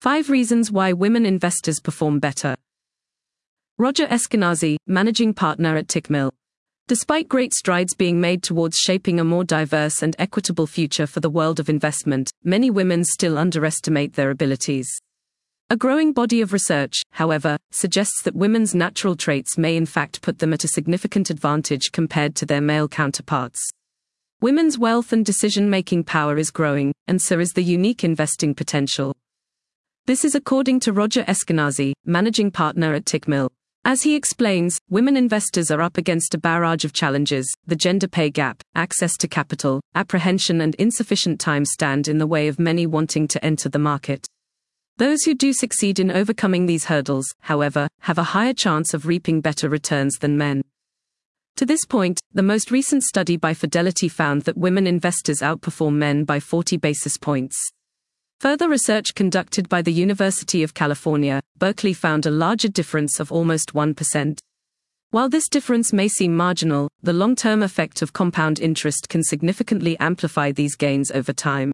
5 reasons why women investors perform better. Roger Eskenazi, managing partner at Tickmill. Despite great strides being made towards shaping a more diverse and equitable future for the world of investment, many women still underestimate their abilities. A growing body of research, however, suggests that women's natural traits may in fact put them at a significant advantage compared to their male counterparts. Women's wealth and decision-making power is growing, and so is the unique investing potential. This is according to Roger Eskenazi, managing partner at Tickmill. As he explains, women investors are up against a barrage of challenges. The gender pay gap, access to capital, apprehension and insufficient time stand in the way of many wanting to enter the market. Those who do succeed in overcoming these hurdles, however, have a higher chance of reaping better returns than men. To this point, the most recent study by Fidelity found that women investors outperform men by 40 basis points. Further research conducted by the University of California, Berkeley found a larger difference of almost 1%. While this difference may seem marginal, the long-term effect of compound interest can significantly amplify these gains over time.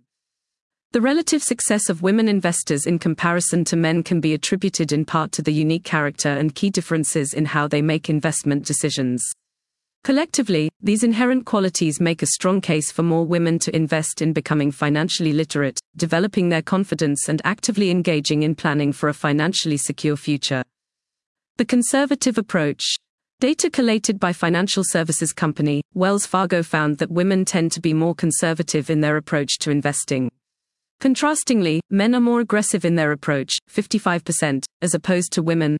The relative success of women investors in comparison to men can be attributed in part to the unique character and key differences in how they make investment decisions. Collectively, these inherent qualities make a strong case for more women to invest in becoming financially literate, developing their confidence and actively engaging in planning for a financially secure future. The conservative approach. Data collated by financial services company, Wells Fargo found that women tend to be more conservative in their approach to investing. Contrastingly, men are more aggressive in their approach, 55%, as opposed to women,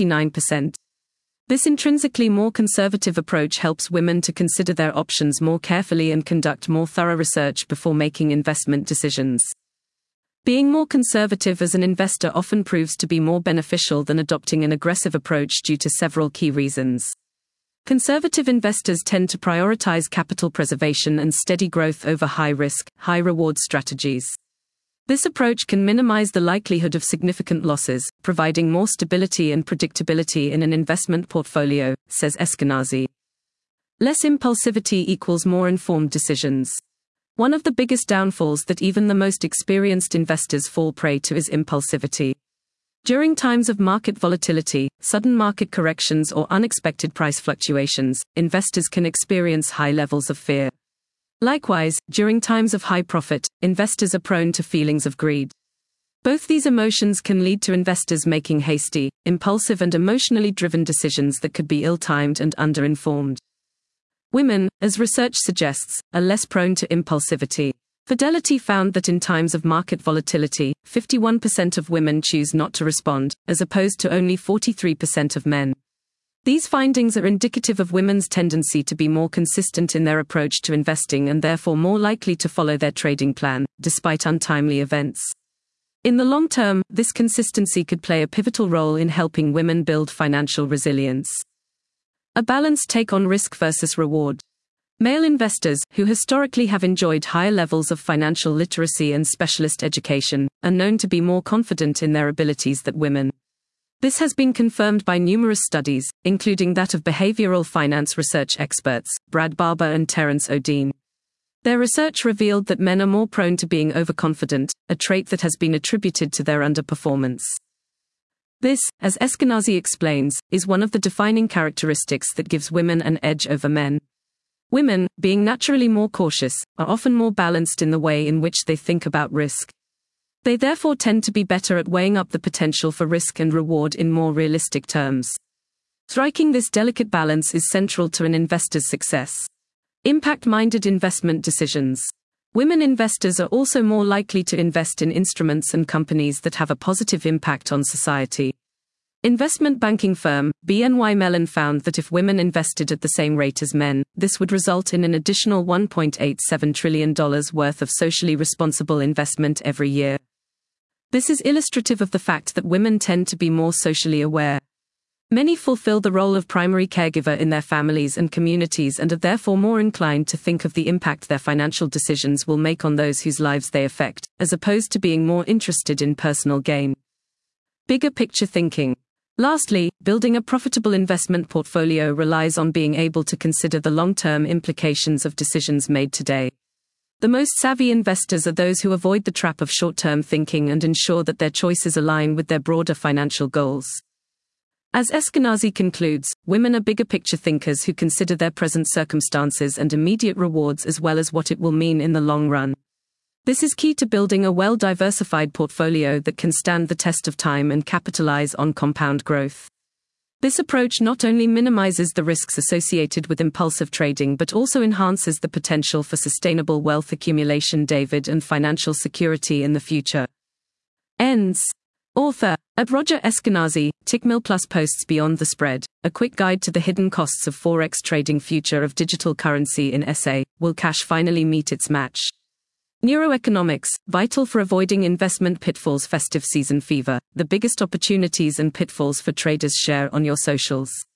39%. This intrinsically more conservative approach helps women to consider their options more carefully and conduct more thorough research before making investment decisions. Being more conservative as an investor often proves to be more beneficial than adopting an aggressive approach due to several key reasons. Conservative investors tend to prioritize capital preservation and steady growth over high-risk, high-reward strategies. This approach can minimize the likelihood of significant losses, providing more stability and predictability in an investment portfolio, says Eskenazi. Less impulsivity equals more informed decisions. One of the biggest downfalls that even the most experienced investors fall prey to is impulsivity. During times of market volatility, sudden market corrections or unexpected price fluctuations, investors can experience high levels of fear. Likewise, during times of high profit, investors are prone to feelings of greed. Both these emotions can lead to investors making hasty, impulsive and emotionally driven decisions that could be ill-timed and under-informed. Women, as research suggests, are less prone to impulsivity. Fidelity found that in times of market volatility, 51% of women choose not to respond, as opposed to only 43% of men. These findings are indicative of women's tendency to be more consistent in their approach to investing and therefore more likely to follow their trading plan, despite untimely events. In the long term, this consistency could play a pivotal role in helping women build financial resilience. A balanced take on risk versus reward. Male investors, who historically have enjoyed higher levels of financial literacy and specialist education, are known to be more confident in their abilities than women. This has been confirmed by numerous studies, including that of behavioral finance research experts, Brad Barber and Terence O'Dean. Their research revealed that men are more prone to being overconfident, a trait that has been attributed to their underperformance. This, as Eskenazi explains, is one of the defining characteristics that gives women an edge over men. Women, being naturally more cautious, are often more balanced in the way in which they think about risk. They therefore tend to be better at weighing up the potential for risk and reward in more realistic terms. Striking this delicate balance is central to an investor's success. Impact-minded investment decisions. Women investors are also more likely to invest in instruments and companies that have a positive impact on society. Investment banking firm, BNY Mellon found that if women invested at the same rate as men, this would result in an additional $1.87 trillion worth of socially responsible investment every year. This is illustrative of the fact that women tend to be more socially aware. Many fulfill the role of primary caregiver in their families and communities and are therefore more inclined to think of the impact their financial decisions will make on those whose lives they affect, as opposed to being more interested in personal gain. Bigger picture thinking. Lastly, building a profitable investment portfolio relies on being able to consider the long-term implications of decisions made today. The most savvy investors are those who avoid the trap of short-term thinking and ensure that their choices align with their broader financial goals. As Eskenazi concludes, women are bigger picture thinkers who consider their present circumstances and immediate rewards as well as what it will mean in the long run. This is key to building a well-diversified portfolio that can stand the test of time and capitalize on compound growth. This approach not only minimizes the risks associated with impulsive trading but also enhances the potential for sustainable wealth accumulation, David, and financial security in the future. Ends. Author, Roger Eskenazi, Tickmill Plus posts Beyond the Spread, a quick guide to the hidden costs of Forex trading, future of digital currency in SA, will cash finally meet its match? Neuroeconomics, vital for avoiding investment pitfalls. Festive season fever, the biggest opportunities and pitfalls for traders. Share on your socials.